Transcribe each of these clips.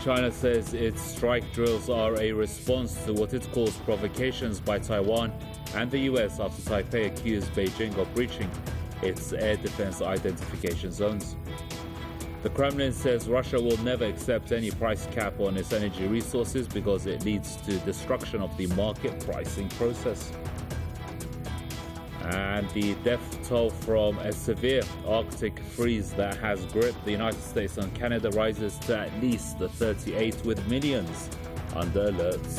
China says its strike drills are a response to what it calls provocations by Taiwan and the US after Taipei accused Beijing of breaching its air defense identification zones. The Kremlin says Russia will never accept any price cap on its energy resources because it leads to destruction of the market pricing process. And the death toll from a severe Arctic freeze that has gripped the United States and Canada rises to at least 38, with millions under alerts.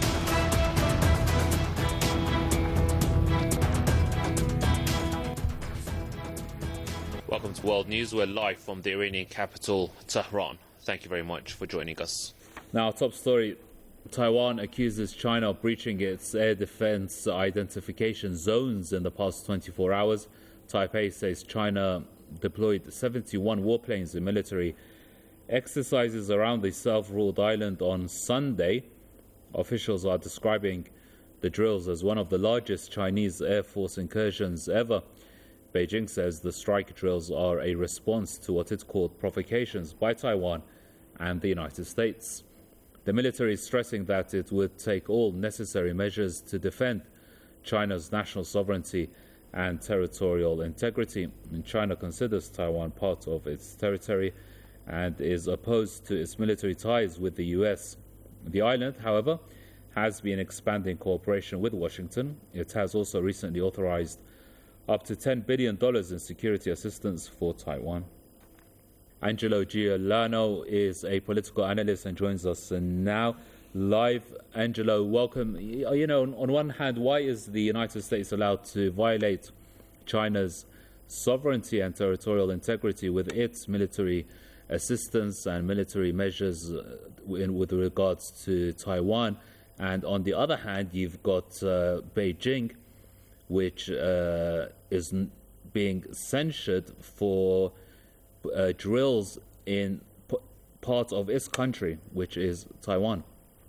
Welcome to World News. We're live from the Iranian capital, Tehran. Thank you very much for joining us. Now, top story. Taiwan accuses China of breaching its air defense identification zones in the past 24 hours. Taipei says China deployed 71 warplanes in military exercises around the self-ruled island on Sunday. Officials are describing the drills as one of the largest Chinese Air Force incursions ever. Beijing says the strike drills are a response to what it called provocations by Taiwan and the United States. The military is stressing that it would take all necessary measures to defend China's national sovereignty and territorial integrity. And China considers Taiwan part of its territory and is opposed to its military ties with the US. The island, however, has been expanding cooperation with Washington. It has also recently authorized up to $10 billion in security assistance for Taiwan. Angelo Giuliano is a political analyst and joins us now live. Angelo, welcome. You know, on one hand, why is the United States allowed to violate China's sovereignty and territorial integrity with its military assistance and military measures with regards to Taiwan? And on the other hand, you've got Beijing, which is being censured for drills in part of its country, which is Taiwan.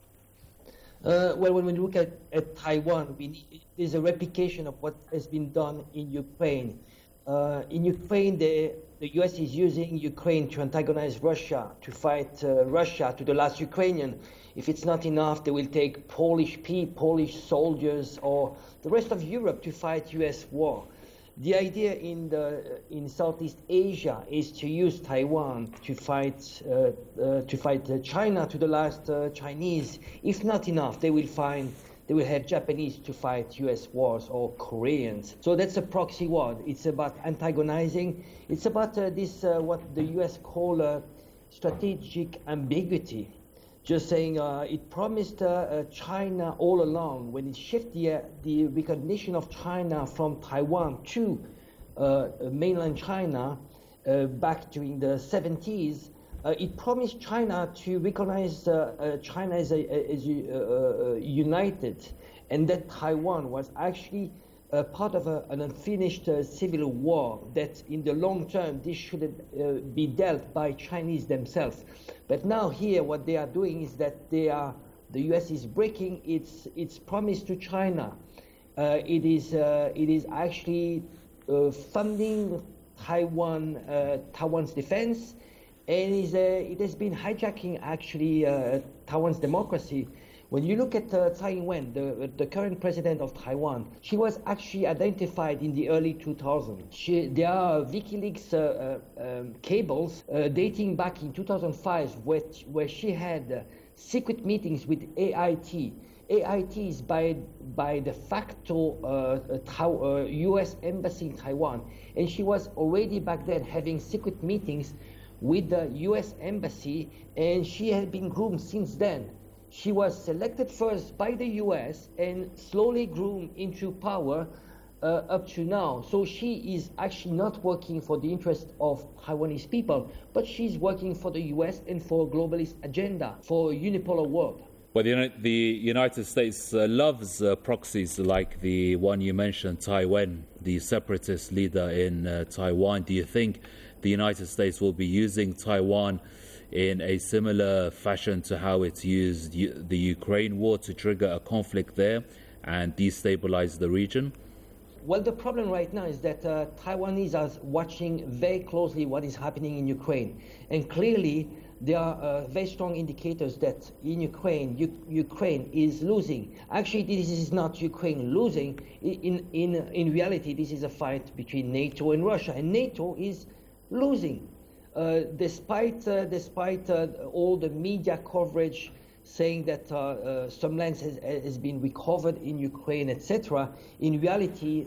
Well, when we look at Taiwan, there's a replication of what has been done in Ukraine. In Ukraine, the US is using Ukraine to antagonize Russia, to fight Russia to the last Ukrainian. If it's not enough, they will take Polish soldiers or the rest of Europe to fight US war. The idea in Southeast Asia is to use Taiwan to fight China to the last Chinese. If not enough, they will have Japanese to fight US wars or Koreans. So that's a proxy war. It's about antagonizing. It's about this what the US call strategic ambiguity. Just saying it promised China all along when it shifted the recognition of China from Taiwan to mainland China back during the 70s. It promised China to recognize China as united, and that Taiwan was actually part of an unfinished civil war, that in the long term this should be dealt by Chinese themselves. But now here what they are doing is that the US is breaking its promise to China. It is actually funding Taiwan's defense, and it has been hijacking actually Taiwan's democracy. When you look at Tsai Ing-wen, the current president of Taiwan, she was actually identified in the early 2000s. There are WikiLeaks cables dating back in 2005 where she had secret meetings with AIT. AIT is by de facto US embassy in Taiwan, and she was already back then having secret meetings with the US embassy, and she had been groomed since then. She was selected first by the US and slowly groomed into power up to now. So she is actually not working for the interest of Taiwanese people, but she's working for the US and for a globalist agenda, for a unipolar world. Well, the United States loves proxies like the one you mentioned, Taiwan, the separatist leader in Taiwan. Do you think the United States will be using Taiwan in a similar fashion to how it's used the Ukraine war to trigger a conflict there and destabilize the region? Well, the problem right now is that Taiwanese are watching very closely what is happening in Ukraine. And clearly, there are very strong indicators that in Ukraine, Ukraine is losing. Actually, this is not Ukraine losing. In reality, this is a fight between NATO and Russia, and NATO is losing. Despite all the media coverage saying that some land has been recovered in Ukraine, etc., in reality,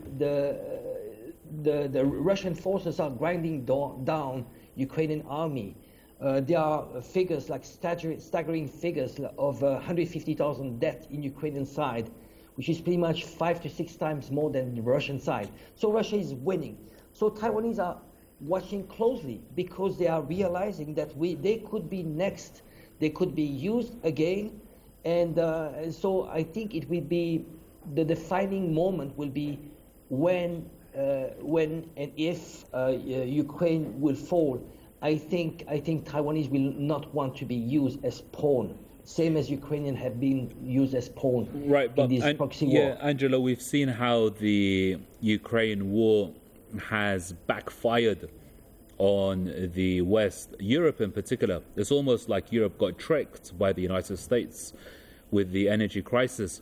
the Russian forces are grinding down Ukrainian army. There are figures like staggering figures of 150,000 deaths in Ukrainian side, which is pretty much 5 to 6 times more than the Russian side. So Russia is winning. So Taiwanese are watching closely because they are realizing that they could be next. They could be used again. And so I think it will be the defining moment will be when and if Ukraine will fall. I think Taiwanese will not want to be used as pawn, same as Ukrainians have been used as pawn in this proxy war. Yeah, Angelo, we've seen how the Ukraine war has backfired on the West, Europe in particular. It's almost like Europe got tricked by the United States with the energy crisis.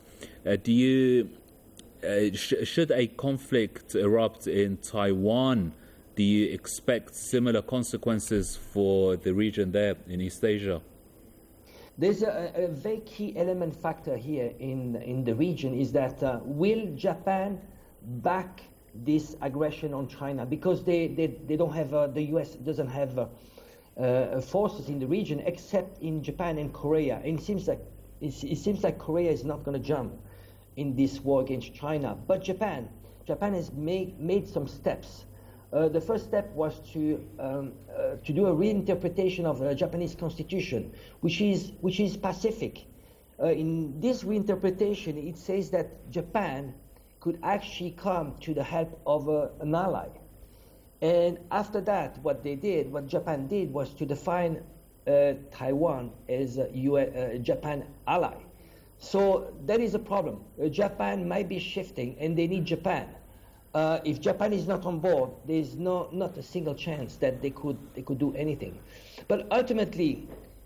Should a conflict erupt in Taiwan, do you expect similar consequences for the region there in East Asia? There's a very key element factor here in the region is that will Japan back this aggression on China? Because they don't have, the US doesn't have forces in the region except in Japan and Korea. And it seems like Korea is not going to jump in this war against China. But Japan has made some steps. The first step was to do a reinterpretation of the Japanese constitution, which is Pacific. In this reinterpretation, it says that Japan could actually come to the help of an ally. And after that, what Japan did was to define Taiwan as a Japan ally. So that is a problem. Japan might be shifting, and they need Japan. If Japan is not on board, there's not a single chance that they could do anything. But ultimately,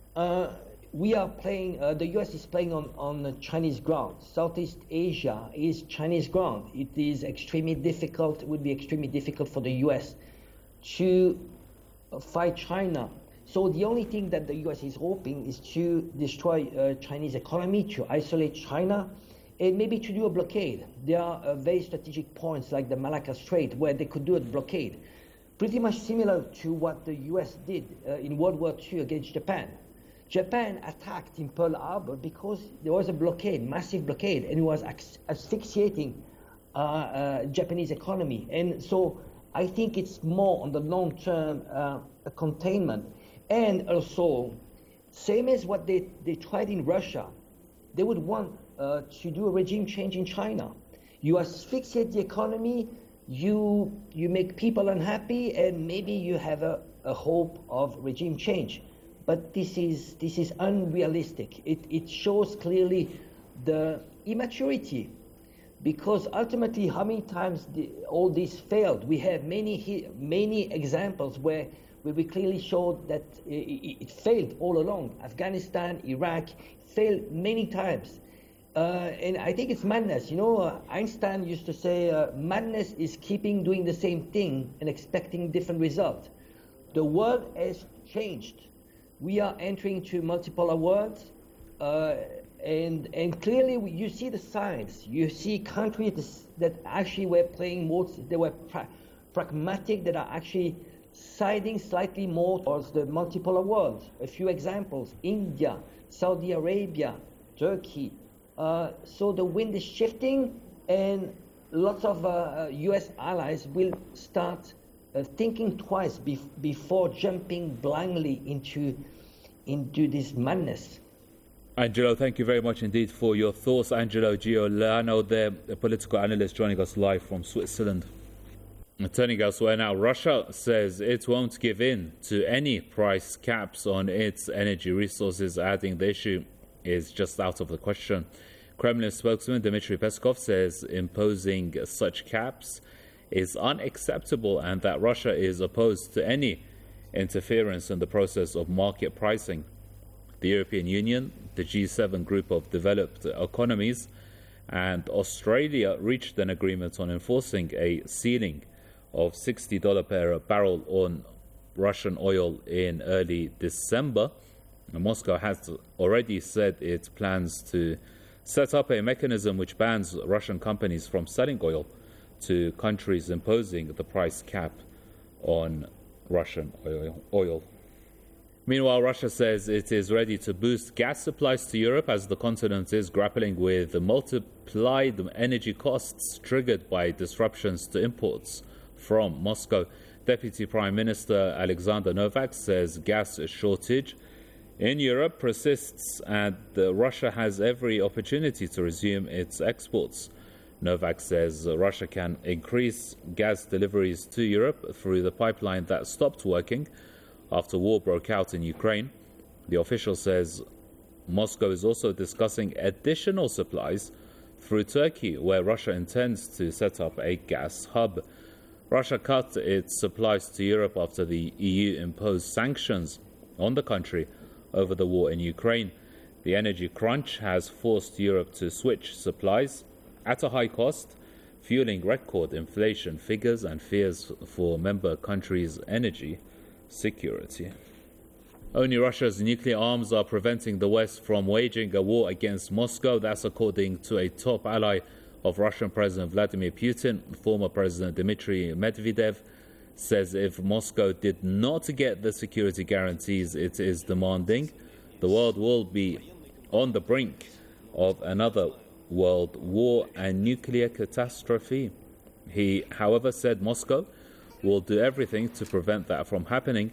we are playing. The U.S. is playing on Chinese ground. Southeast Asia is Chinese ground. It is extremely difficult. It would be extremely difficult for the U.S. to fight China. So the only thing that the U.S. is hoping is to destroy Chinese economy, to isolate China, and maybe to do a blockade. There are very strategic points like the Malacca Strait where they could do a blockade, pretty much similar to what the US did in World War II against Japan. Japan attacked in Pearl Harbor because there was a blockade, massive blockade, and it was asphyxiating Japanese economy. And so I think it's more on the long-term containment. And also, same as what they tried in Russia, they would want to do a regime change in China. You asphyxiate the economy, you make people unhappy, and maybe you have a hope of regime change. But this is unrealistic. It shows clearly the immaturity, because ultimately, how many times all this failed? We have many examples where we clearly showed that it failed all along. Afghanistan, Iraq failed many times. And I think it's madness. You know, Einstein used to say madness is keeping doing the same thing and expecting different results. The world has changed. We are entering to multipolar world, and clearly you see the signs. You see countries that actually were playing more, they were pragmatic, that are actually siding slightly more towards the multipolar world. A few examples: India, Saudi Arabia, Turkey. So the wind is shifting, and lots of U.S. allies will start thinking twice before jumping blindly into this madness. Angelo, thank you very much indeed for your thoughts. Angelo Giuliano there, a political analyst joining us live from Switzerland. Turning elsewhere now, Russia says it won't give in to any price caps on its energy resources, adding the issue is just out of the question. Kremlin spokesman Dmitry Peskov says imposing such caps is unacceptable and that Russia is opposed to any interference in the process of market pricing. The European Union, the G7 group of developed economies, and Australia reached an agreement on enforcing a ceiling of $60 per barrel on Russian oil in early December. Moscow has already said it plans to set up a mechanism which bans Russian companies from selling oil to countries imposing the price cap on Russian oil. Meanwhile, Russia says it is ready to boost gas supplies to Europe as the continent is grappling with multiplied energy costs triggered by disruptions to imports from Moscow. Deputy Prime Minister Alexander Novak says gas shortage in Europe persists and Russia has every opportunity to resume its exports. Novak says Russia can increase gas deliveries to Europe through the pipeline that stopped working after war broke out in Ukraine. The official says Moscow is also discussing additional supplies through Turkey, where Russia intends to set up a gas hub. Russia cut its supplies to Europe after the EU imposed sanctions on the country over the war in Ukraine. The energy crunch has forced Europe to switch supplies at a high cost, fueling record inflation figures and fears for member countries' energy security. Only Russia's nuclear arms are preventing the West from waging a war against Moscow. That's according to a top ally of Russian President Vladimir Putin. Former President Dmitry Medvedev says if Moscow did not get the security guarantees it is demanding, the world will be on the brink of another world war and nuclear catastrophe. He, however, said Moscow will do everything to prevent that from happening.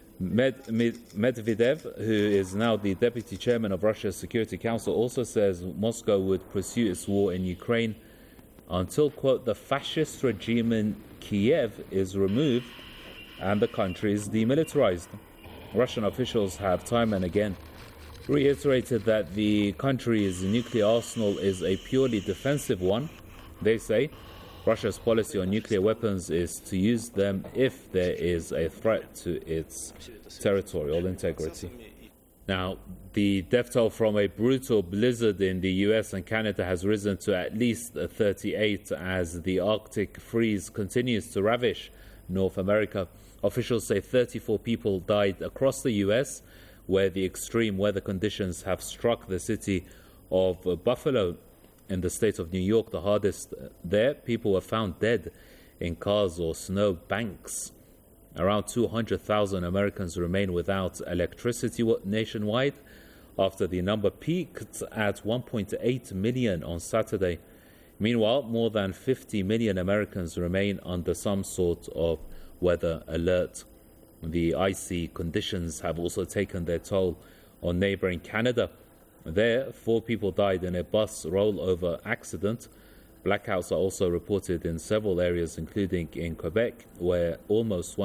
Medvedev, who is now the deputy chairman of Russia's Security Council, also says Moscow would pursue its war in Ukraine until, quote, the fascist regime in Kiev is removed and the country is demilitarized. Russian officials have time and again reiterated that the country's nuclear arsenal is a purely defensive one. They say Russia's policy on nuclear weapons is to use them if there is a threat to its territorial integrity. Now, the death toll from a brutal blizzard in the US and Canada has risen to at least 38 as the Arctic freeze continues to ravish North America. Officials say 34 people died across the US, where the extreme weather conditions have struck the city of Buffalo in the state of New York the hardest. There, people were found dead in cars or snow banks. Around 200,000 Americans remain without electricity nationwide after the number peaked at 1.8 million on Saturday. Meanwhile, more than 50 million Americans remain under some sort of weather alert. The icy conditions have also taken their toll on neighboring Canada. There, 4 people died in a bus rollover accident. Blackouts are also reported in several areas, including in Quebec, where almost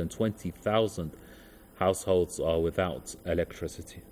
120,000 households are without electricity.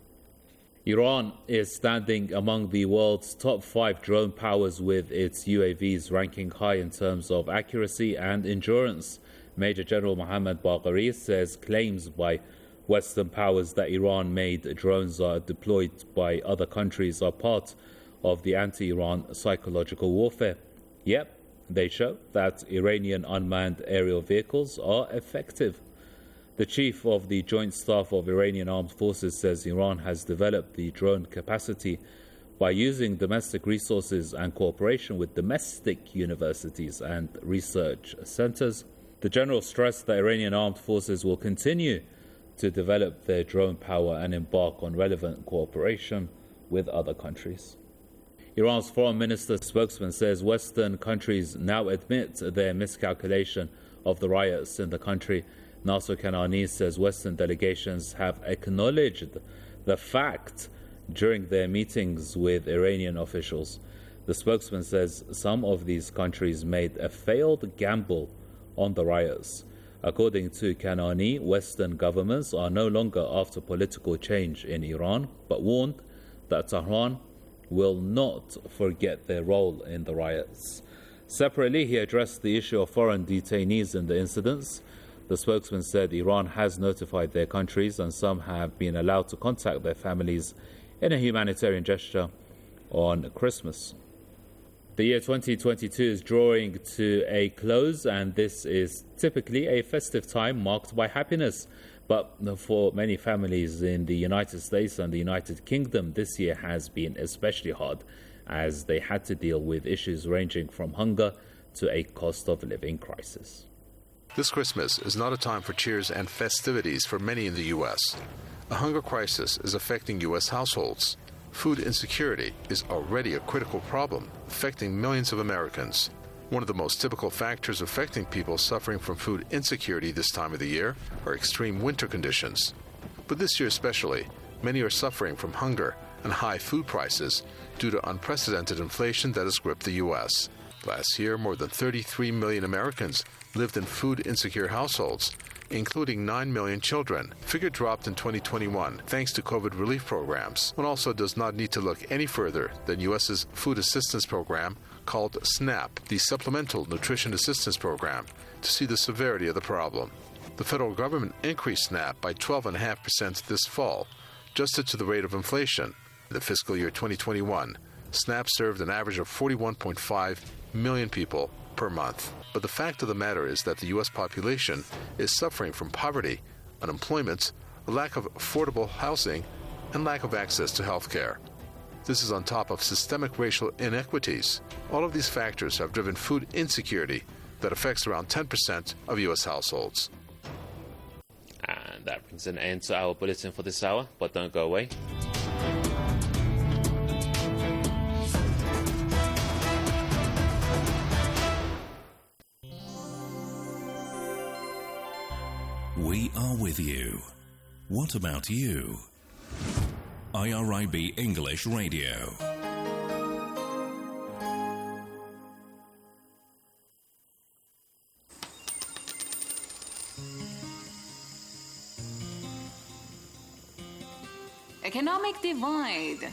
Iran is standing among the world's top 5 drone powers, with its UAVs ranking high in terms of accuracy and endurance. Major General Mohammad Bagheri says claims by Western powers that Iran-made drones are deployed by other countries are part of the anti-Iran psychological warfare. Yep, they show that Iranian unmanned aerial vehicles are effective. The chief of the Joint Staff of Iranian Armed Forces says Iran has developed the drone capacity by using domestic resources and cooperation with domestic universities and research centers. The general stressed that Iranian armed forces will continue to develop their drone power and embark on relevant cooperation with other countries. Iran's foreign minister spokesman says Western countries now admit their miscalculation of the riots in the country. Nasser Kanani says Western delegations have acknowledged the fact during their meetings with Iranian officials. The spokesman says some of these countries made a failed gamble on the riots. According to Kanani, Western governments are no longer after political change in Iran, but warned that Tehran will not forget their role in the riots. Separately, he addressed the issue of foreign detainees in the incidents. The spokesman said Iran has notified their countries and some have been allowed to contact their families in a humanitarian gesture on Christmas. The year 2022 is drawing to a close, and this is typically a festive time marked by happiness. But for many families in the United States and the United Kingdom, this year has been especially hard as they had to deal with issues ranging from hunger to a cost of living crisis. This Christmas is not a time for cheers and festivities for many in the U.S. A hunger crisis is affecting U.S. households. Food insecurity is already a critical problem affecting millions of Americans. One of the most typical factors affecting people suffering from food insecurity this time of the year are extreme winter conditions. But this year especially, many are suffering from hunger and high food prices due to unprecedented inflation that has gripped the U.S. Last year, more than 33 million Americans lived in food-insecure households, including 9 million children. Figure dropped in 2021 thanks to COVID relief programs. One also does not need to look any further than U.S.'s food assistance program called SNAP, the Supplemental Nutrition Assistance Program, to see the severity of the problem. The federal government increased SNAP by 12.5% this fall, adjusted to the rate of inflation. In the fiscal year 2021, SNAP served an average of 41.5 million people per month. But the fact of the matter is that the U.S. population is suffering from poverty, unemployment, a lack of affordable housing, and lack of access to health care. This is on top of systemic racial inequities. All of these factors have driven food insecurity that affects around 10% of U.S. households. And that brings an end to our bulletin for this hour, but don't go away. We are with you. What about you? IRIB English Radio. Economic divide.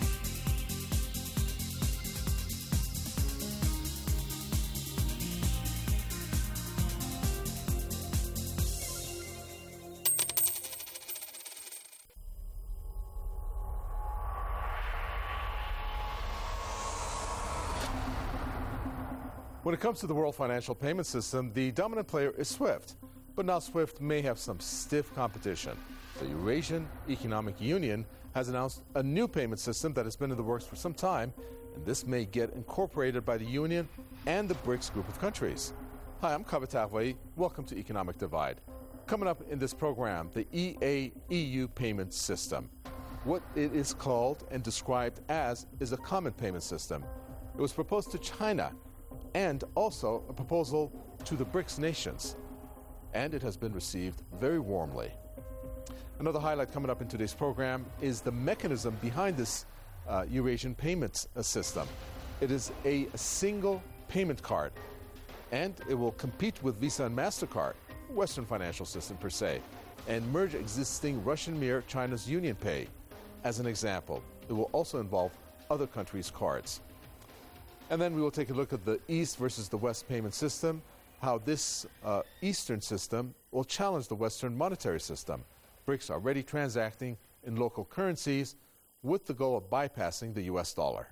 When it comes to the world financial payment system, the dominant player is SWIFT. But now SWIFT may have some stiff competition. The Eurasian Economic Union has announced a new payment system that has been in the works for some time, and this may get incorporated by the Union and the BRICS group of countries. Hi, I'm Kaveh Tafwai. Welcome to Economic Divide. Coming up in this program, the EA-EU payment system. What it is called and described as is a common payment system. It was proposed to China and also a proposal to the BRICS nations. And it has been received very warmly. Another highlight coming up in today's program is the mechanism behind this Eurasian payments system. It is a single payment card, and it will compete with Visa and MasterCard, Western financial system per se, and merge existing Russian Mir, China's UnionPay. As an example, it will also involve other countries' cards. And then we will take a look at the East versus the West payment system, how this Eastern system will challenge the Western monetary system. BRICS are already transacting in local currencies with the goal of bypassing the US dollar.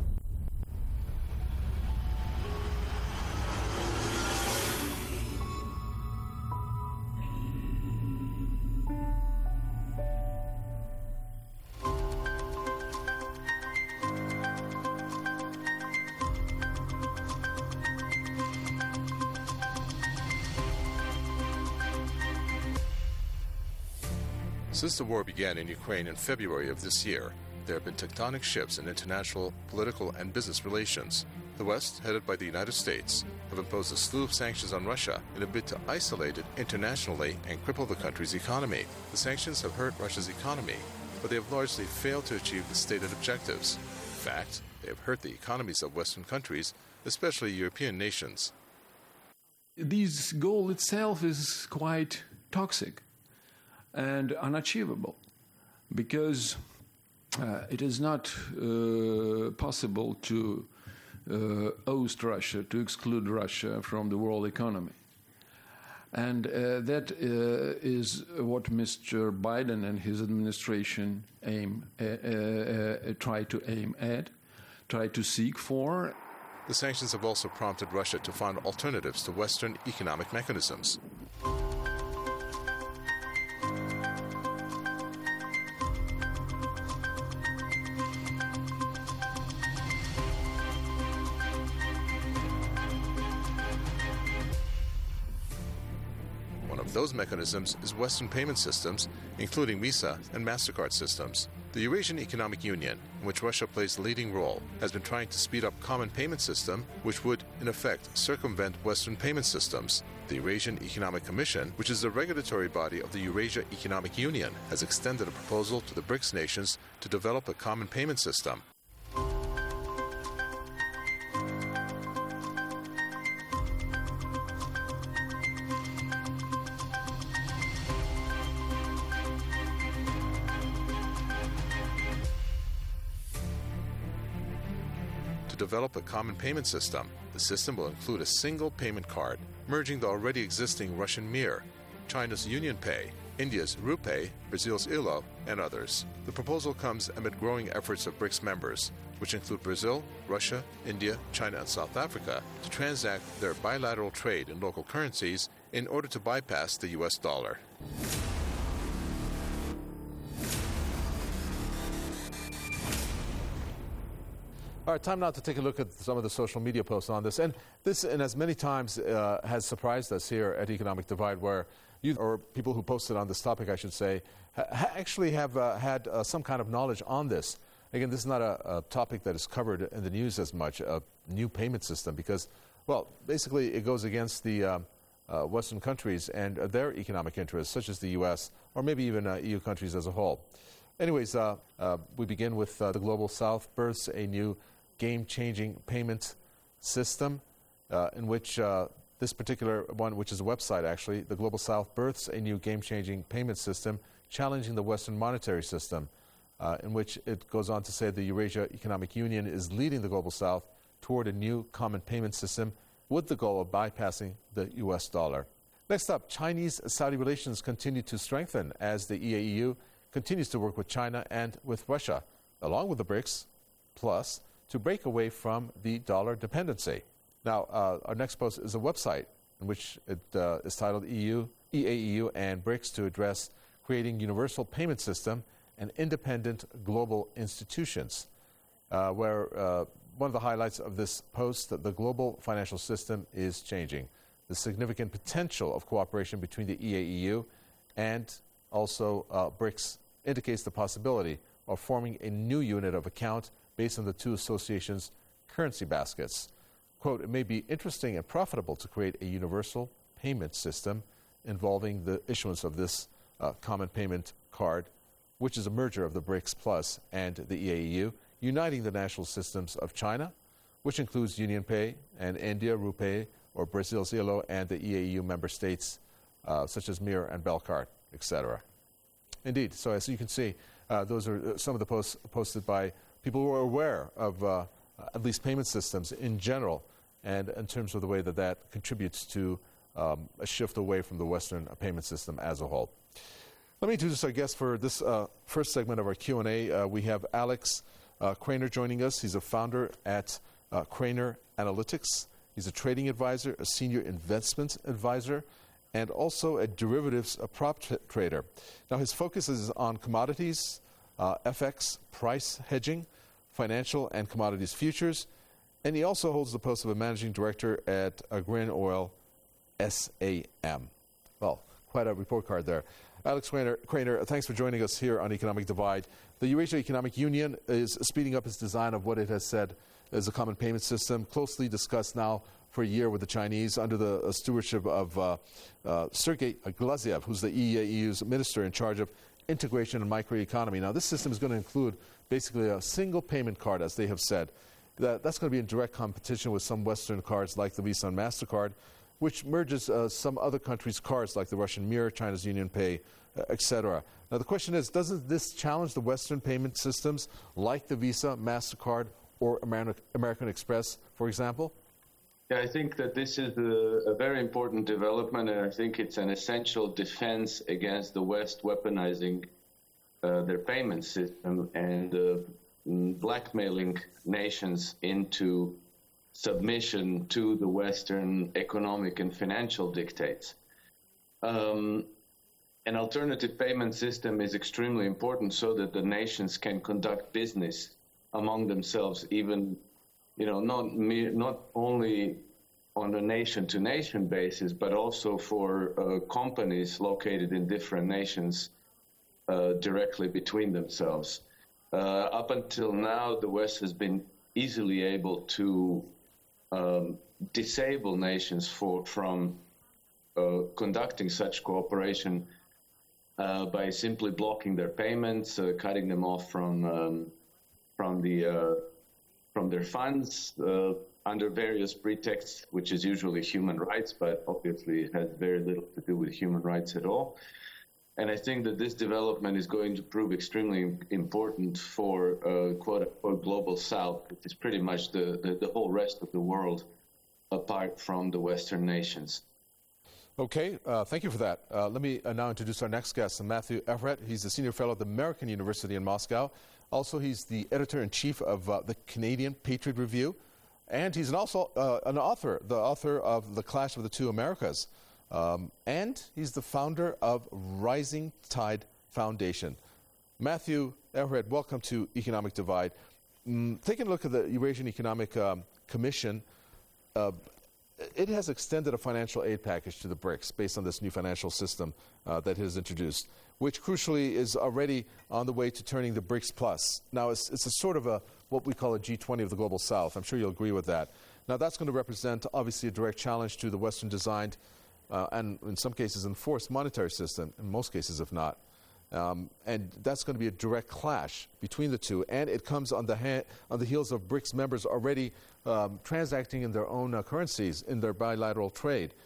Since the war began in Ukraine in February of this year, there have been tectonic shifts in international, political, and business relations. The West, headed by the United States, have imposed a slew of sanctions on Russia in a bid to isolate it internationally and cripple the country's economy. The sanctions have hurt Russia's economy, but they have largely failed to achieve the stated objectives. In fact, they have hurt the economies of Western countries, especially European nations. This goal itself is quite toxic and unachievable, because it is not possible to oust Russia, to exclude Russia from the world economy. And that is what Mr. Biden and his administration try to seek for. The sanctions have also prompted Russia to find alternatives to Western economic mechanisms. One of those mechanisms is Western payment systems, including Visa and MasterCard systems. The Eurasian Economic Union, in which Russia plays a leading role, has been trying to speed up common payment system, which would, in effect, circumvent Western payment systems. The Eurasian Economic Commission, which is the regulatory body of the Eurasia Economic Union, has extended a proposal to the BRICS nations to develop a common payment system. To develop a common payment system. The system will include a single payment card, merging the already existing Russian Mir, China's UnionPay, India's RuPay, Brazil's ILO, and others. The proposal comes amid growing efforts of BRICS members, which include Brazil, Russia, India, China, and South Africa, to transact their bilateral trade in local currencies in order to bypass the US dollar. All right, time now to take a look at some of the social media posts on this. And this, and as many times, has surprised us here at Economic Divide, where you, or people who posted on this topic, I should say, actually have had some kind of knowledge on this. Again, this is not a topic that is covered in the news as much, a new payment system, because, well, basically it goes against the Western countries and their economic interests, such as the U.S., or maybe even EU countries as a whole. Anyways, we begin with the Global South births a new game-changing payment system in which this particular one, which is a website actually, the Global South births a new game-changing payment system challenging the Western monetary system, in which it goes on to say the Eurasia Economic Union is leading the Global South toward a new common payment system with the goal of bypassing the U.S. dollar. Next up, Chinese-Saudi relations continue to strengthen as the EAEU continues to work with China and with Russia, along with the BRICS, plus to break away from the dollar dependency. Now, our next post is a website in which it is titled EAEU and BRICS to address creating universal payment system and independent global institutions, where one of the highlights of this post, that the global financial system is changing. The significant potential of cooperation between the EAEU and also BRICS indicates the possibility of forming a new unit of account based on the two associations' currency baskets. Quote, it may be interesting and profitable to create a universal payment system involving the issuance of this common payment card, which is a merger of the BRICS Plus and the EAEU, uniting the national systems of China, which includes UnionPay, and India, RuPay, or Brazil's ILO, and the EAEU member states such as Mir and Belcard, etc. Indeed, so as you can see, those are some of the posts posted by people who are aware of at least payment systems in general, and in terms of the way that that contributes to a shift away from the Western payment system as a whole. Let me introduce our guest for this first segment of our Q&A. We have Alex Craner joining us. He's a founder at Craner Analytics. He's a trading advisor, a senior investment advisor, and also a derivatives prop trader. Now, his focus is on commodities, FX, price hedging, financial and commodities futures, and he also holds the post of a managing director at Grain Oil SAM. Well, quite a report card there. Alex Craner, thanks for joining us here on Economic Divide. The Eurasia Economic Union is speeding up its design of what it has said is a common payment system, closely discussed now for a year with the Chinese under the stewardship of Sergei Glaziev, who's the EAEU's minister in charge of integration and microeconomy. Now, this system is going to include basically a single payment card, as they have said. That's going to be in direct competition with some Western cards like the Visa and MasterCard, which merges some other countries' cards like the Russian Mir, China's UnionPay, etc. Now, the question is, doesn't this challenge the Western payment systems like the Visa, MasterCard, or American Express, for example? Yeah, I think that this is a very important development, and I think it's an essential defense against the West weaponizing their payment system and blackmailing nations into submission to the Western economic and financial dictates. An alternative payment system is extremely important so that the nations can conduct business among themselves, even not only on a nation-to-nation basis, but also for companies located in different nations directly between themselves. Up until now, the West has been easily able to disable nations from conducting such cooperation by simply blocking their payments, cutting them off from their funds under various pretexts, which is usually human rights, but obviously it has very little to do with human rights at all. And I think that this development is going to prove extremely important for quote-unquote global South, which is pretty much the whole rest of the world apart from the Western nations. Okay, thank you for that. Let me now introduce our next guest, Matthew Ehret. He's a senior fellow at the American University in Moscow. Also, he's the editor-in-chief of the Canadian Patriot Review, and he's also an author, the author of The Clash of the Two Americas. And he's the founder of Rising Tide Foundation. Matthew Ehret, welcome to Economic Divide. Taking a look at the Eurasian Economic Commission, it has extended a financial aid package to the BRICS based on this new financial system that it has introduced, which crucially is already on the way to turning the BRICS Plus. Now, it's a sort of what we call a G20 of the Global South. I'm sure you'll agree with that. Now, that's going to represent, obviously, a direct challenge to the Western-designed and, in some cases, enforced monetary system, in most cases, if not. And that's going to be a direct clash between the two. And it comes on the heels of BRICS members already transacting in their own currencies in their bilateral trade,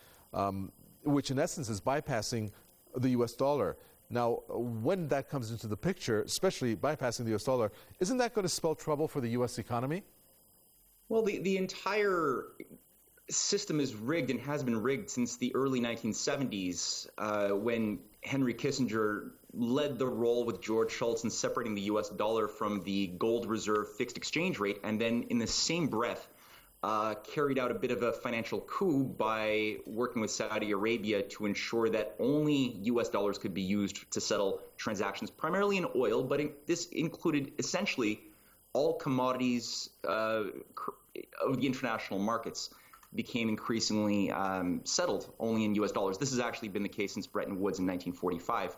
which in essence is bypassing the U.S. dollar. Now, when that comes into the picture, especially bypassing the U.S. dollar, isn't that going to spell trouble for the U.S. economy? Well, the entire system is rigged and has been rigged since the early 1970s when Henry Kissinger led the role with George Shultz in separating the U.S. dollar from the gold reserve fixed exchange rate, and then in the same breath carried out a bit of a financial coup by working with Saudi Arabia to ensure that only U.S. dollars could be used to settle transactions, primarily in oil, but this included essentially all commodities of the international markets became increasingly settled only in U.S. dollars. This has actually been the case since Bretton Woods in 1945.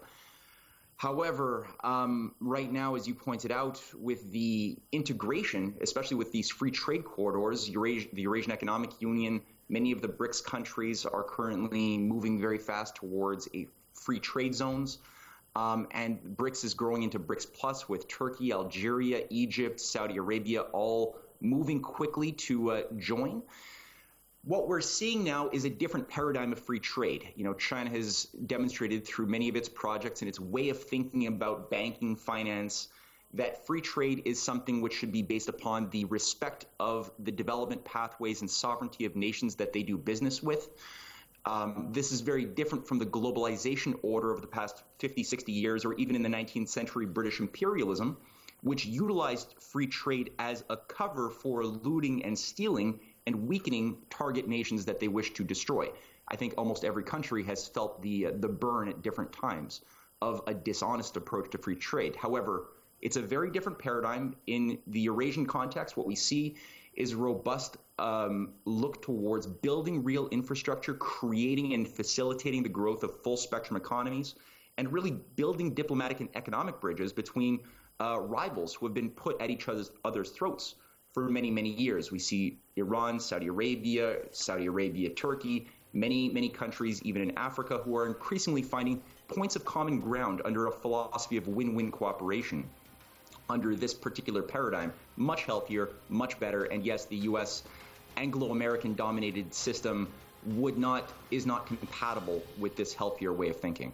However, right now, as you pointed out, with the integration, especially with these free trade corridors, the Eurasian Economic Union, many of the BRICS countries are currently moving very fast towards free trade zones. And BRICS is growing into BRICS Plus with Turkey, Algeria, Egypt, Saudi Arabia, all moving quickly to join. What we're seeing now is a different paradigm of free trade. China has demonstrated through many of its projects and its way of thinking about banking, finance, that free trade is something which should be based upon the respect of the development pathways and sovereignty of nations that they do business with. This is very different from the globalization order of the past 50, 60 years, or even in the 19th century British imperialism, which utilized free trade as a cover for looting and stealing and weakening target nations that they wish to destroy. I think almost every country has felt the burn at different times of a dishonest approach to free trade. However, it's a very different paradigm. In the Eurasian context, what we see is robust look towards building real infrastructure, creating and facilitating the growth of full-spectrum economies, and really building diplomatic and economic bridges between rivals who have been put at each other's throats for many, many years. We see Iran, Saudi Arabia, Turkey, many countries, even in Africa, who are increasingly finding points of common ground under a philosophy of win-win cooperation. Under this particular paradigm, much healthier, much better, and yes, the U.S. Anglo-American dominated system is not compatible with this healthier way of thinking.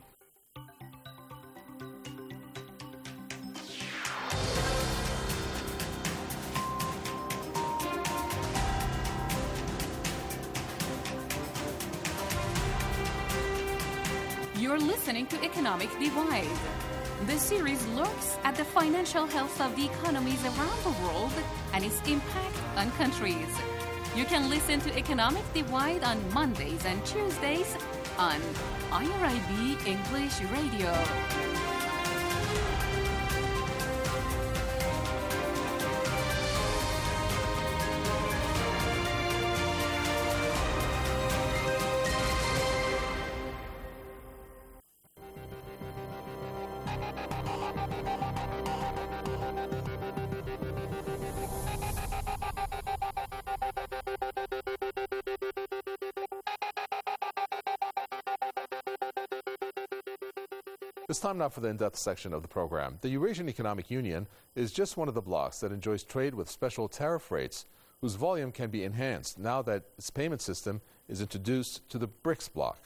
You're listening to Economic Divide. The series looks at the financial health of the economies around the world and its impact on countries. You can listen to Economic Divide on Mondays and Tuesdays on IRIB English Radio. It's time now for the in-depth section of the program. The Eurasian Economic Union is just one of the blocs that enjoys trade with special tariff rates, whose volume can be enhanced now that its payment system is introduced to the BRICS bloc.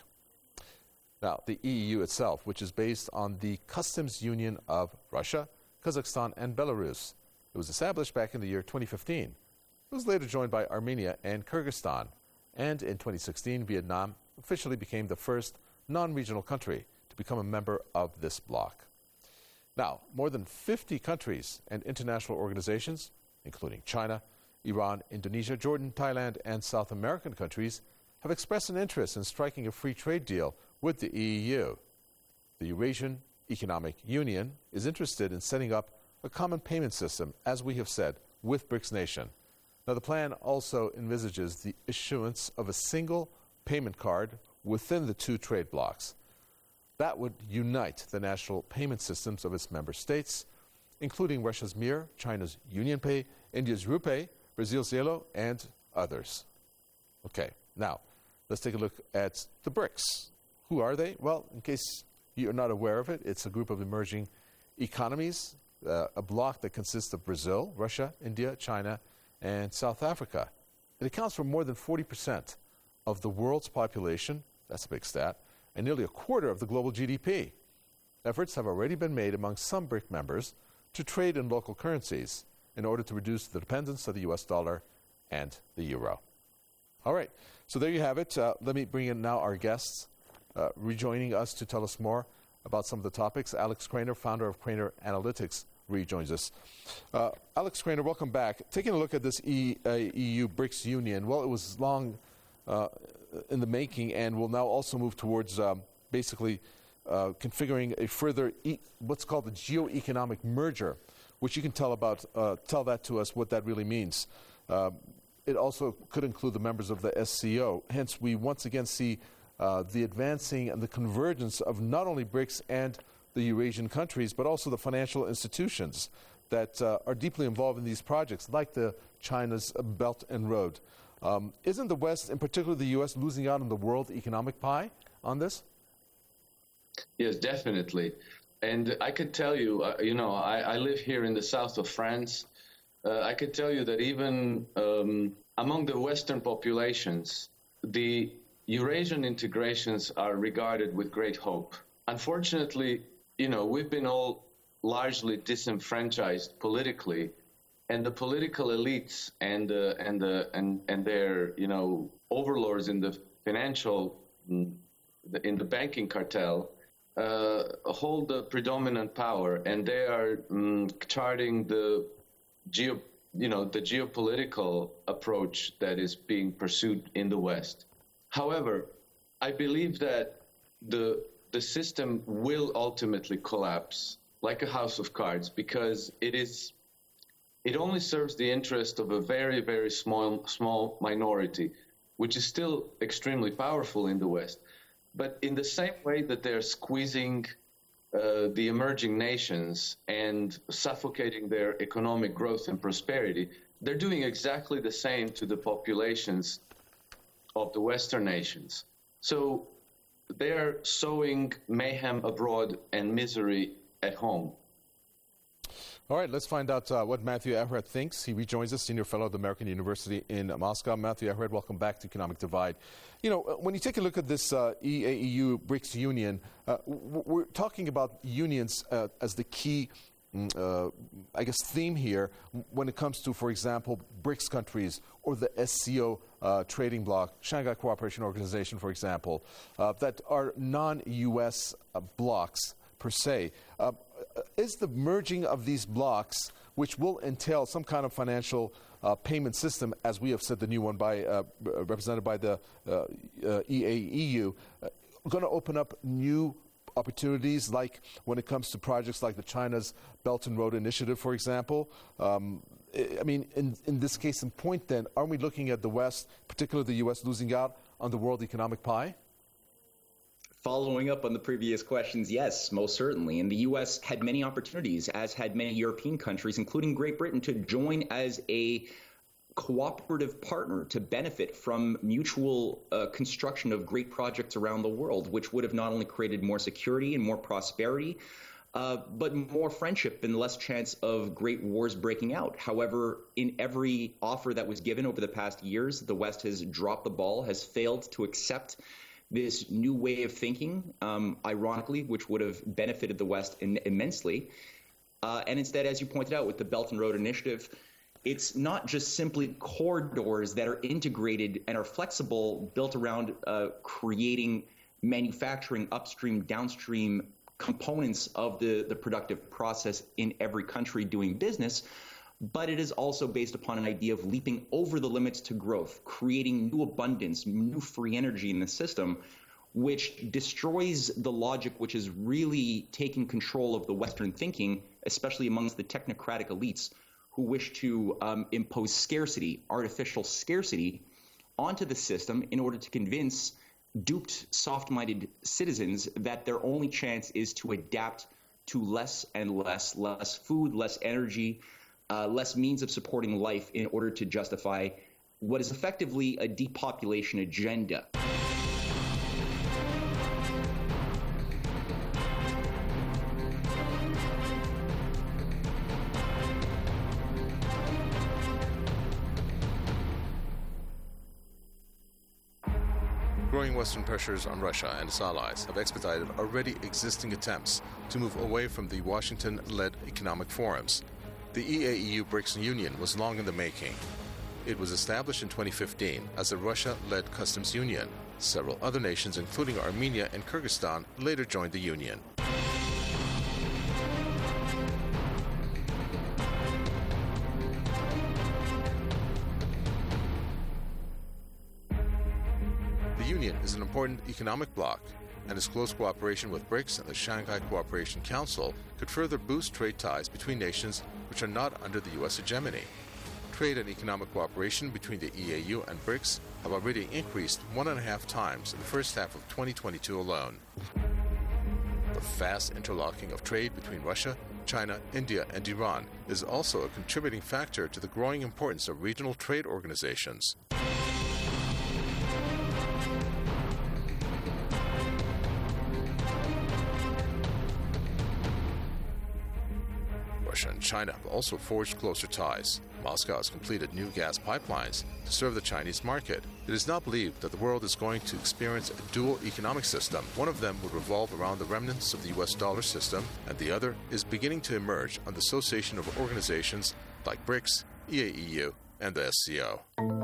Now, the EEU itself, which is based on the customs union of Russia, Kazakhstan, and Belarus. It was established back in the year 2015. It was later joined by Armenia and Kyrgyzstan. And in 2016, Vietnam officially became the first non-regional country to become a member of this bloc. Now, more than 50 countries and international organizations, including China, Iran, Indonesia, Jordan, Thailand, and South American countries, have expressed an interest in striking a free trade deal with the EEU. The Eurasian Economic Union is interested in setting up a common payment system, as we have said, with BRICS nation. Now, the plan also envisages the issuance of a single payment card within the two trade blocs. That would unite the national payment systems of its member states, including Russia's Mir, China's UnionPay, India's RuPay, Brazil's Elo, and others. Okay, now, let's take a look at the BRICS. Who are they? Well, in case you're not aware of it, it's a group of emerging economies, a bloc that consists of Brazil, Russia, India, China, and South Africa. It accounts for more than 40% of the world's population, that's a big stat, and nearly a quarter of the global GDP. Efforts have already been made among some BRIC members to trade in local currencies in order to reduce the dependence of the US dollar and the euro. All right, so there you have it. Let me bring in now our guests, rejoining us to tell us more about some of the topics. Alex Craner, founder of Craner Analytics, rejoins us. Alex Craner, welcome back. Taking a look at this EU BRICS union, well, it was long in the making and will now also move towards basically configuring a further what's called the geo-economic merger, which you can tell that to us, what that really means. It also could include the members of the SCO. Hence, we once again see the advancing and the convergence of not only BRICS and the Eurasian countries, but also the financial institutions that are deeply involved in these projects, like the China's Belt and Road. Isn't the West, in particular the U.S., losing out on the world economic pie on this? Yes, definitely. And I could tell you, I live here in the south of France. I could tell you that even among the Western populations, the Eurasian integrations are regarded with great hope. Unfortunately, we've been all largely disenfranchised politically, and the political elites and their overlords in the financial in the banking cartel hold the predominant power, and they are charting the geopolitical approach that is being pursued in the West. However, I believe that the system will ultimately collapse like a house of cards, because it only serves the interest of a very, very small minority, which is still extremely powerful in the West. But in the same way that they're squeezing the emerging nations and suffocating their economic growth and prosperity, they're doing exactly the same to the populations of the Western nations. So they are sowing mayhem abroad and misery at home. All right, let's find out what Matthew Ahret thinks. He rejoins us, senior fellow at the American University in Moscow. Matthew Ahret, welcome back to Economic Divide. When you take a look at this EAEU BRICS union, we're talking about unions as the key, theme here when it comes to, for example, BRICS countries or the SCO trading bloc, Shanghai Cooperation Organization, for example, that are non-U.S. blocs per se. Is the merging of these blocs, which will entail some kind of financial payment system, as we have said, the new one represented by the EAEU, going to open up new opportunities, like when it comes to projects like the China's Belt and Road Initiative, for example? I mean, in this case in point, then, aren't we looking at the West, particularly the U.S., losing out on the world economic pie? Following up on the previous questions, yes, most certainly. And the U.S. had many opportunities, as had many European countries, including Great Britain, to join as a cooperative partner to benefit from mutual construction of great projects around the world, which would have not only created more security and more prosperity, but more friendship and less chance of great wars breaking out. However, in every offer that was given over the past years, the West has dropped the ball, has failed to accept this new way of thinking, ironically, which would have benefited the West immensely. And instead, as you pointed out, with the Belt and Road Initiative, it's not just simply corridors that are integrated and are flexible, built around creating manufacturing upstream, downstream components of the productive process in every country doing business, but it is also based upon an idea of leaping over the limits to growth, creating new abundance, new free energy in the system, which destroys the logic which is really taking control of the Western thinking, especially amongst the technocratic elites who wish to impose scarcity, artificial scarcity, onto the system in order to convince duped, soft-minded citizens that their only chance is to adapt to less and less food, less energy, less means of supporting life in order to justify what is effectively a depopulation agenda. Growing Western pressures on Russia and its allies have expedited already existing attempts to move away from the Washington-led economic forums. The EAEU-BRICS Union was long in the making. It was established in 2015 as a Russia-led customs union. Several other nations, including Armenia and Kyrgyzstan, later joined the union. The union is an important economic bloc, and its close cooperation with BRICS and the Shanghai Cooperation Council could further boost trade ties between nations which are not under the U.S. hegemony. Trade and economic cooperation between the EAU and BRICS have already increased 1.5 times in the first half of 2022 alone. The fast interlocking of trade between Russia, China, India, and Iran is also a contributing factor to the growing importance of regional trade organizations. Russia and China have also forged closer ties. Moscow has completed new gas pipelines to serve the Chinese market. It is now believed that the world is going to experience a dual economic system. One of them would revolve around the remnants of the US dollar system, and the other is beginning to emerge on the association of organizations like BRICS, EAEU, and the SCO.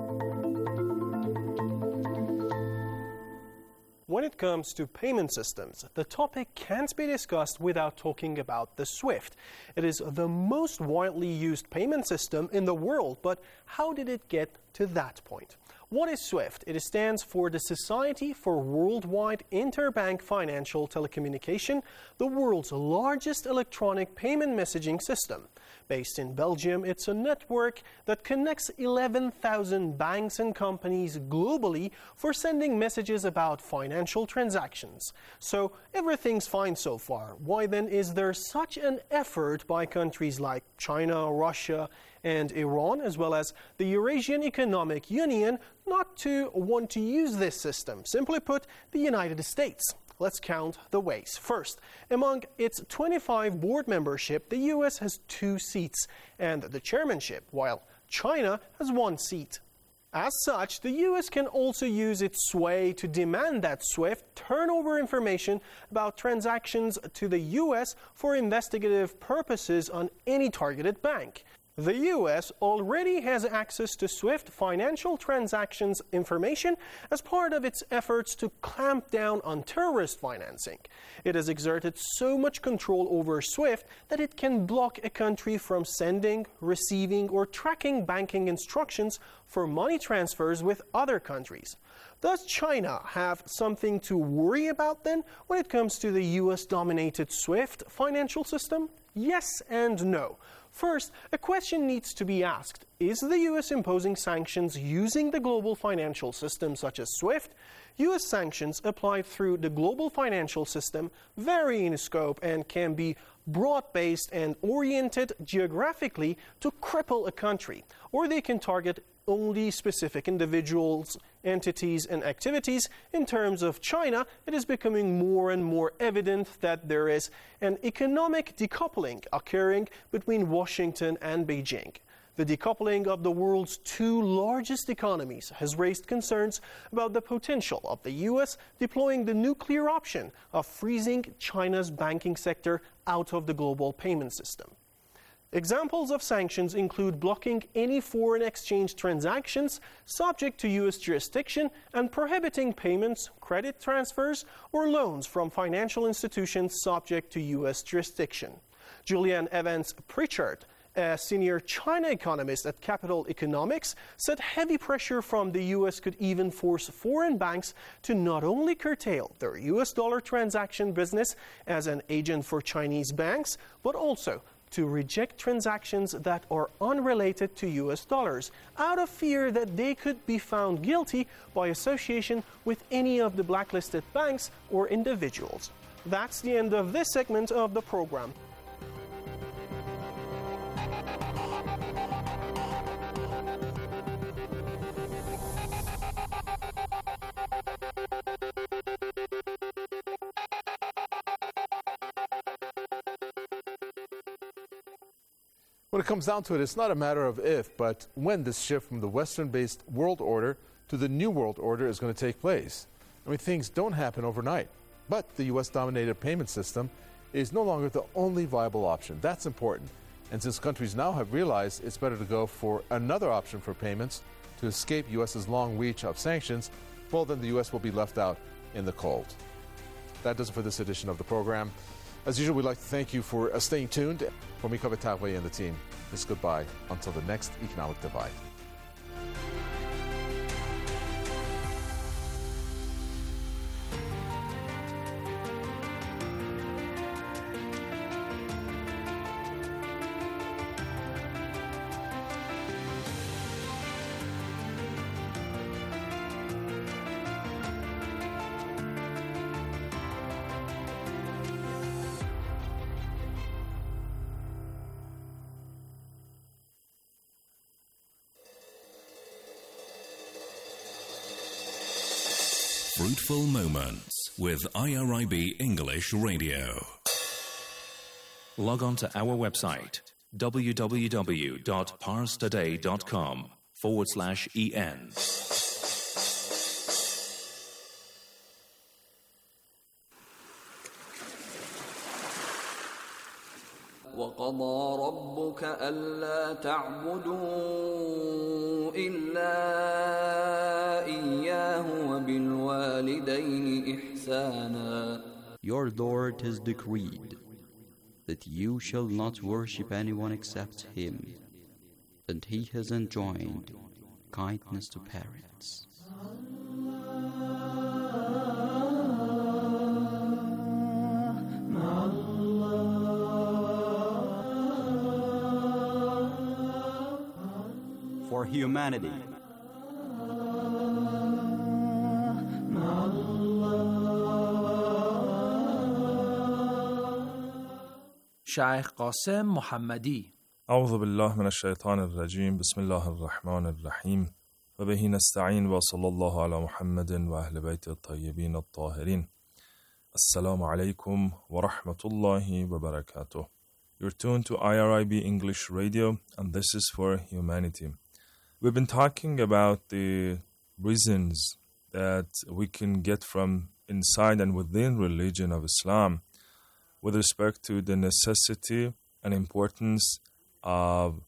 When it comes to payment systems, the topic can't be discussed without talking about the SWIFT. It is the most widely used payment system in the world, but how did it get to that point? What is SWIFT? It stands for the Society for Worldwide Interbank Financial Telecommunication, the world's largest electronic payment messaging system. Based in Belgium, it's a network that connects 11,000 banks and companies globally for sending messages about financial transactions. So everything's fine so far. Why then is there such an effort by countries like China, Russia, and Iran, as well as the Eurasian Economic Union, not to want to use this system? Simply put, the United States. Let's count the ways. First, among its 25 board membership, the U.S. has 2 seats and the chairmanship, while China has 1 seat. As such, the U.S. can also use its sway to demand that SWIFT turn over information about transactions to the U.S. for investigative purposes on any targeted bank. The U.S. already has access to SWIFT financial transactions information as part of its efforts to clamp down on terrorist financing. It has exerted so much control over SWIFT that it can block a country from sending, receiving, or tracking banking instructions for money transfers with other countries. Does China have something to worry about then when it comes to the U.S.-dominated SWIFT financial system? Yes and no. First, a question needs to be asked. Is the U.S. imposing sanctions using the global financial system such as SWIFT? U.S. sanctions applied through the global financial system vary in scope and can be broad-based and oriented geographically to cripple a country, or they can target only specific individuals, entities, and activities. In terms of China, it is becoming more and more evident that there is an economic decoupling occurring between Washington and Beijing. The decoupling of the world's two largest economies has raised concerns about the potential of the U.S. deploying the nuclear option of freezing China's banking sector out of the global payment system. Examples of sanctions include blocking any foreign exchange transactions subject to U.S. jurisdiction and prohibiting payments, credit transfers, or loans from financial institutions subject to U.S. jurisdiction. Julian Evans Pritchard, a senior China economist at Capital Economics, said heavy pressure from the U.S. could even force foreign banks to not only curtail their U.S. dollar transaction business as an agent for Chinese banks, but also to reject transactions that are unrelated to U.S. dollars out of fear that they could be found guilty by association with any of the blacklisted banks or individuals. That's the end of this segment of the program. When it comes down to it, it's not a matter of if, but when this shift from the Western-based world order to the new world order is going to take place. I mean, things don't happen overnight, but the U.S.-dominated payment system is no longer the only viable option. That's important. And since countries now have realized it's better to go for another option for payments to escape U.S.'s long reach of sanctions, well, then the U.S. will be left out in the cold. That does it for this edition of the program. As usual, we'd like to thank you for staying tuned. For me, Kaveh Tagway and the team, it's goodbye until the next Economic Divide. Fruitful Moments with IRIB English Radio. Log on to our website www.parstoday.com/en. وقضى ربك ألا تعبدوا إلا إياه وبالوالدين إحسانا. Your Lord has decreed that you shall not worship anyone except Him, and He has enjoined kindness to parents. For humanity. شيخ قاسم محمدي. أعوذ بالله من الشيطان الرجيم. بسم الله الرحمن الرحيم. وبه نستعين وصلى الله على محمد وأهل بيت الطيبين الطاهرين. السلام عليكم ورحمة الله وبركاته. You're tuned to IRIB English Radio, and this is for humanity. We've been talking about the reasons that we can get from inside and within religion of Islam with respect to the necessity and importance of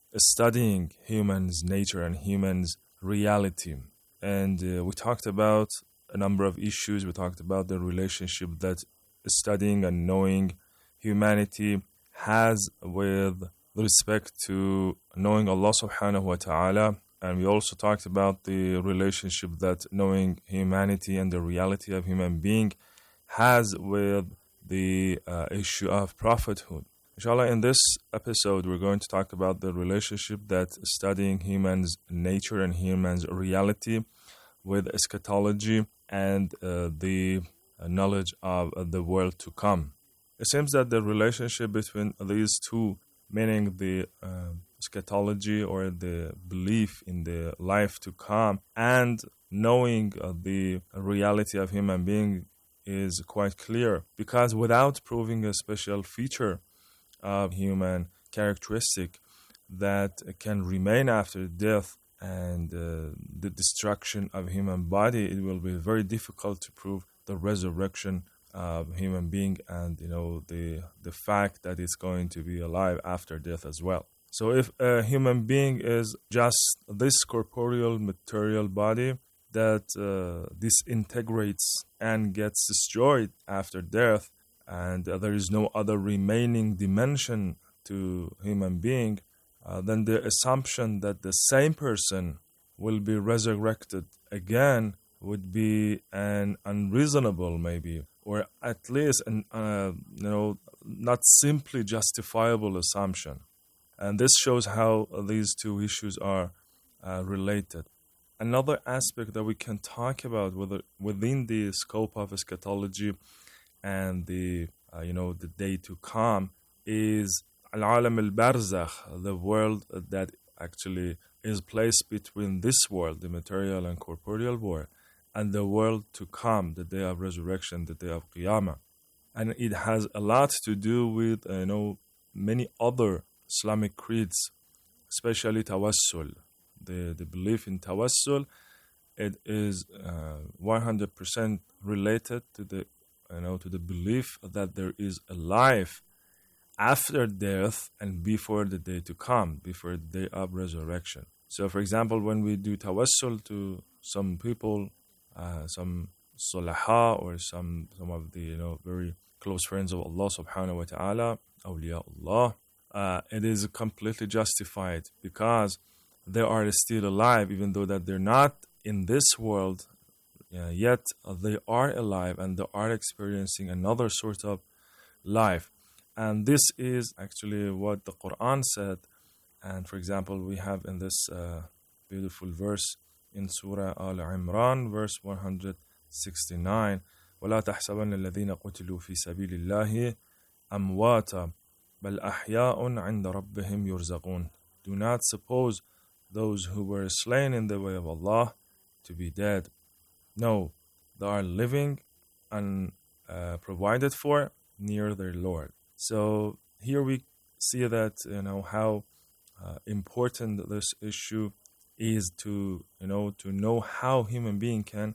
studying humans' nature and humans' reality. And we talked about a number of issues. We talked about the relationship that studying and knowing humanity has with respect to knowing Allah subhanahu wa ta'ala. And we also talked about the relationship that knowing humanity and the reality of human being has with the issue of prophethood. Inshallah, in this episode, we're going to talk about the relationship that studying humans' nature and humans' reality with eschatology and the knowledge of the world to come. It seems that the relationship between these two, meaning the eschatology or the belief in the life to come and knowing the reality of human being, is quite clear, because without proving a special feature of human characteristic that can remain after death and the destruction of human body, it will be very difficult to prove the resurrection of human being and the fact that it's going to be alive after death as well. So if a human being is just this corporeal material body that disintegrates and gets destroyed after death, and there is no other remaining dimension to human being, then the assumption that the same person will be resurrected again would be an unreasonable, maybe, or at least not simply justifiable assumption. And this shows how these two issues are related. Another aspect that we can talk about within the scope of eschatology and the day to come is al-alam al-barzakh, the world that actually is placed between this world, the material and corporeal world, and the world to come, the day of resurrection, the day of Qiyamah. And it has a lot to do with many other Islamic creeds, especially tawassul. The belief in tawassul, it is 100% related to the belief that there is a life after death and before the day to come, before the day of resurrection. So, for example, when we do tawassul to some people, some salaha or some of the very close friends of Allah subhanahu wa ta'ala, awliyaullah, it is completely justified because they are still alive, even though that they're not in this world, yet they are alive and they are experiencing another sort of life. And this is actually what the Quran said. And for example, we have in this beautiful verse in Surah Al-Imran, verse 169, وَلَا تَحْسَبَنَّ الَّذِينَ قُتِلُوا فِي سَبِيلِ اللَّهِ أَمْوَاتًا بَلْ أَحْيَاءٌ عِنْدَ رَبِّهِمْ يُرْزَقُونَ. Do not suppose those who were slain in the way of Allah to be dead. No, they are living and provided for near their Lord. So here we see that how important this issue is to know how human being can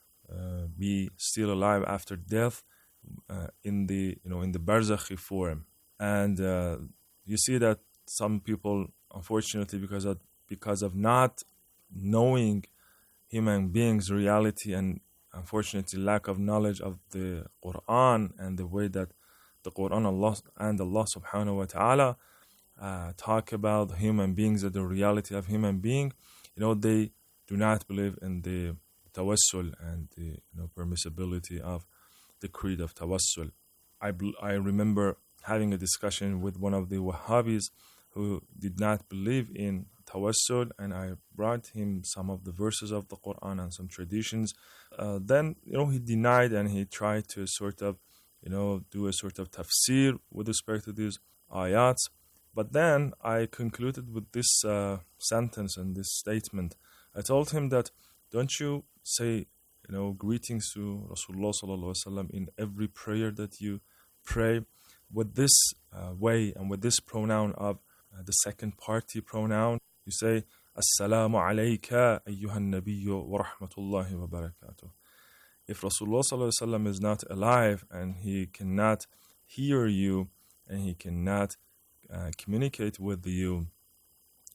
be still alive after death in the barzakhi form. And you see that some people, unfortunately, because of not knowing human beings' reality and unfortunately lack of knowledge of the Quran and the way that the Quran Allah subhanahu wa ta'ala talk about human beings and the reality of human being, they do not believe in the tawassul and the permissibility of the creed of tawassul. I remember having a discussion with one of the Wahhabis who did not believe in tawassul, and I brought him some of the verses of the Quran and some traditions. Then he denied, and he tried to sort of do a sort of tafsir with respect to these ayats. But then I concluded with this sentence and this statement. I told him that don't you say greetings to Rasulullah sallallahu alaihi wasallam in every prayer that you pray with this way and with this pronoun of the second party pronoun. You say Assalamu alayka ayyuhan nabiyyu wa rahmatullahi wa barakatuh. If Rasulullah sallallahu alaihi wasallam is not alive and he cannot hear you and he cannot communicate with you,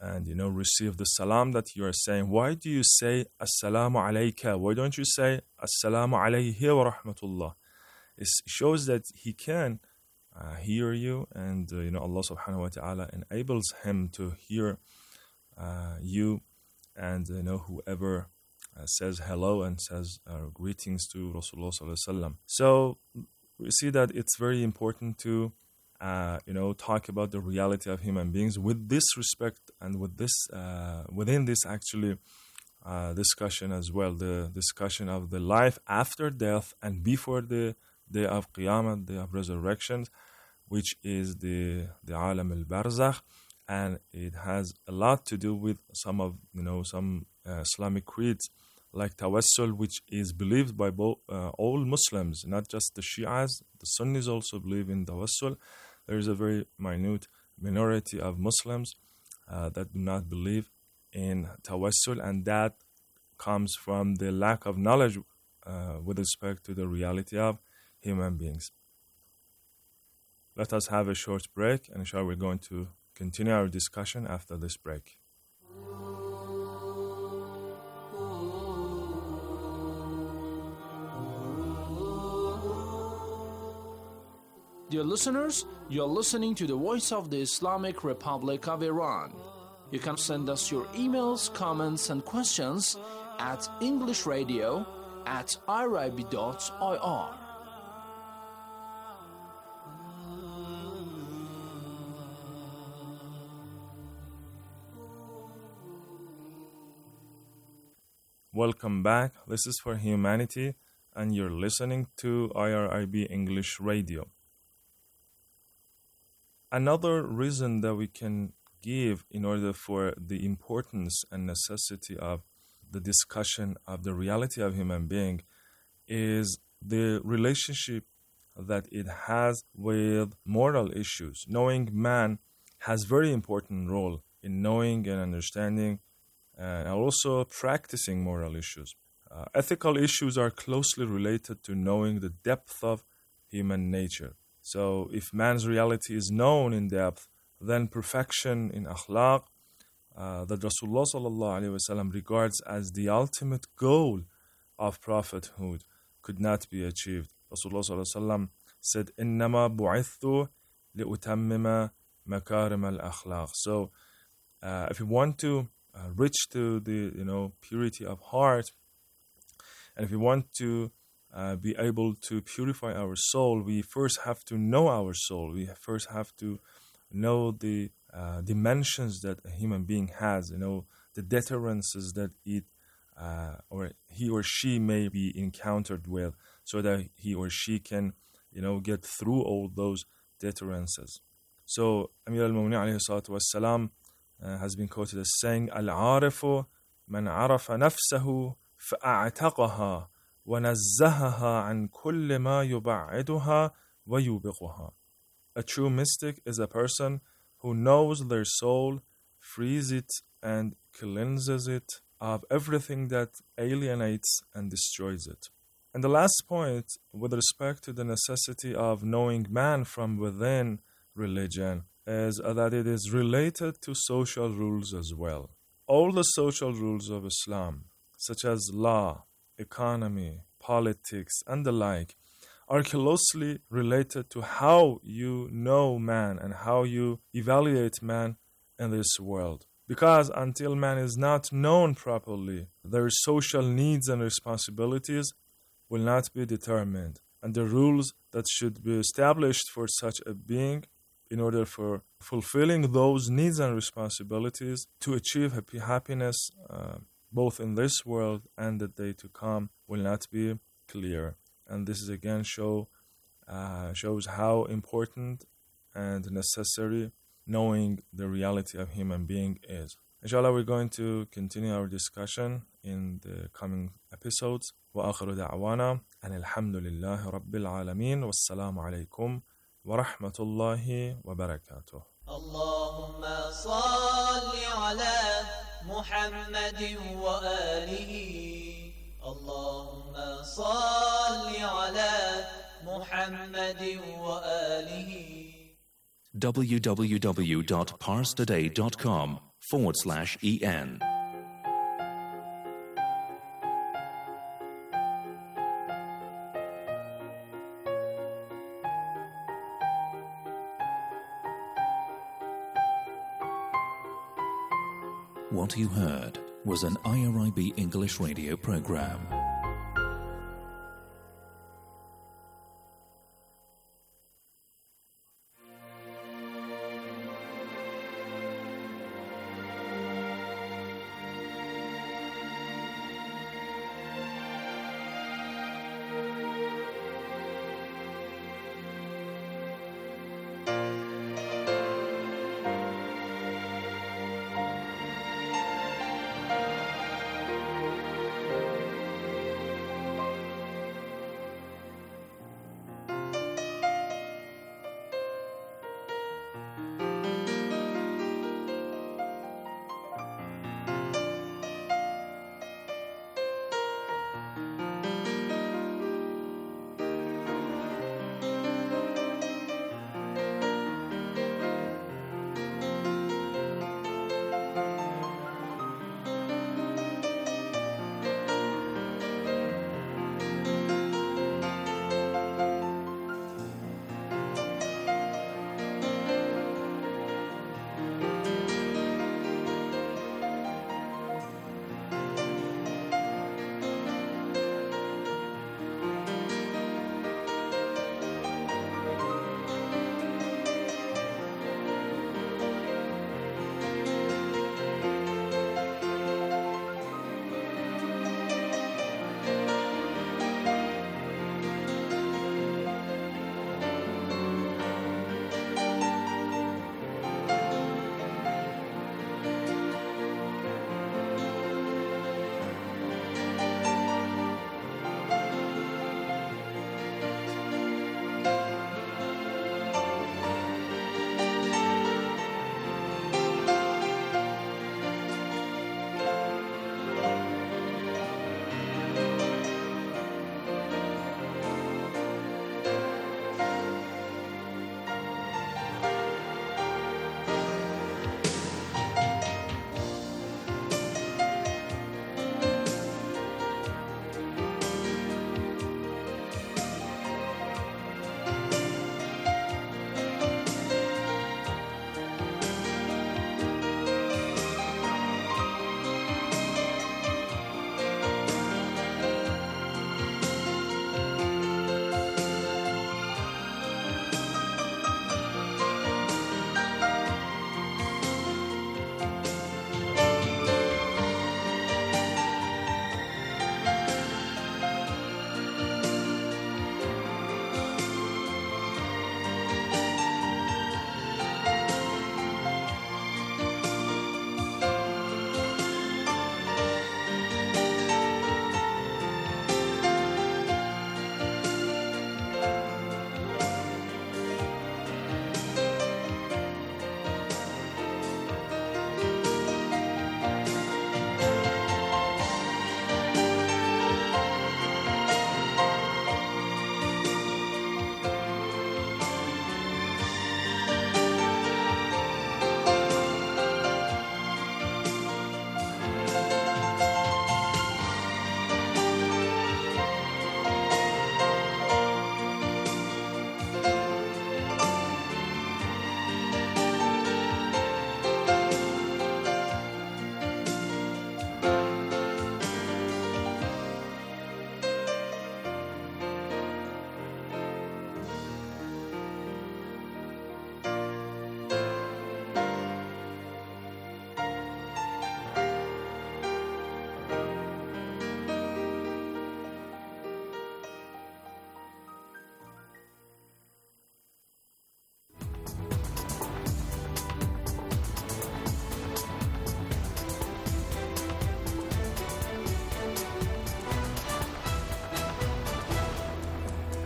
and receive the salam that you are saying. Why do you say assalamu alayka? Why don't you say assalamu alayhi wa rahmatullah? It shows that he can hear you, and Allah subhanahu wa ta'ala enables him to hear you, and whoever says hello and says greetings to Rasulullah sallallahu alaihi wasallam. So we see that it's very important to talk about the reality of human beings with this respect, and with this within this actually discussion as well, the discussion of the life after death and before the day of Qiyamah, day of resurrection, which is the Alam al-Barzakh, and it has a lot to do with some of some Islamic creeds like Tawassul, which is believed by all Muslims, not just the Shias. The Sunnis also believe in Tawassul. There is a very minute minority of Muslims that do not believe in Tawassul, and that comes from the lack of knowledge with respect to the reality of human beings. Let us have a short break, and inshallah we're going to continue our discussion after this break. Dear listeners, you're listening to the Voice of the Islamic Republic of Iran. You can send us your emails, comments, and questions at englishradio@irib.ir. Welcome back. This is For Humanity, and you're listening to IRIB English Radio. Another reason that we can give in order for the importance and necessity of the discussion of the reality of human being is the relationship that it has with moral issues. Knowing man has very important role in knowing and understanding and also practicing moral issues. Ethical issues are closely related to knowing the depth of human nature. So if man's reality is known in depth, then perfection in akhlaq, that Rasulullah sallallahu alaihi wasallam regards as the ultimate goal of prophethood, could not be achieved. Rasulullah sallallahu alaihi wasallam said, "Innama bu'ithu li'utammima makarim al-akhlaq." So if you want to reach to the purity of heart, and if we want to be able to purify our soul, we first have to know our soul. We first have to know the dimensions that a human being has, the deterrences that it or he or she may be encountered with, so that he or she can get through all those deterrences. So Amir al-Mu'minin alayhi salatu wassalam has been quoted as saying, "Al-'arifu man 'arafa nafsahu fa'a'taqaha وَنَزَّهَهَا عَنْ كُلِّ مَا يُبَعِّدُهَا وَيُوبِقُهَا." A true mystic is a person who knows their soul, frees it, and cleanses it of everything that alienates and destroys it. And the last point, with respect to the necessity of knowing man from within religion, is that it is related to social rules as well. All the social rules of Islam, such as law, economy, politics, and the like, are closely related to how you know man and how you evaluate man in this world. Because until man is not known properly, their social needs and responsibilities will not be determined, and the rules that should be established for such a being in order for fulfilling those needs and responsibilities to achieve happiness both in this world and the day to come will not be clear. And this is again shows how important and necessary knowing the reality of human being is. Inshallah, we're going to continue our discussion in the coming episodes. وآخر دعوانا أن الحمد لله رب العالمين والسلام عليكم ورحمة الله وبركاته. اللهم صل على محمد وآله. اللهم صل على محمد وآله. www.parstoday.com/en. What you heard was an IRIB English radio program.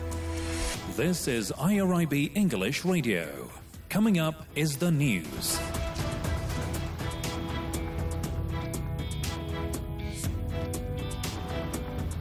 This is IRIB English Radio. Coming up is the news.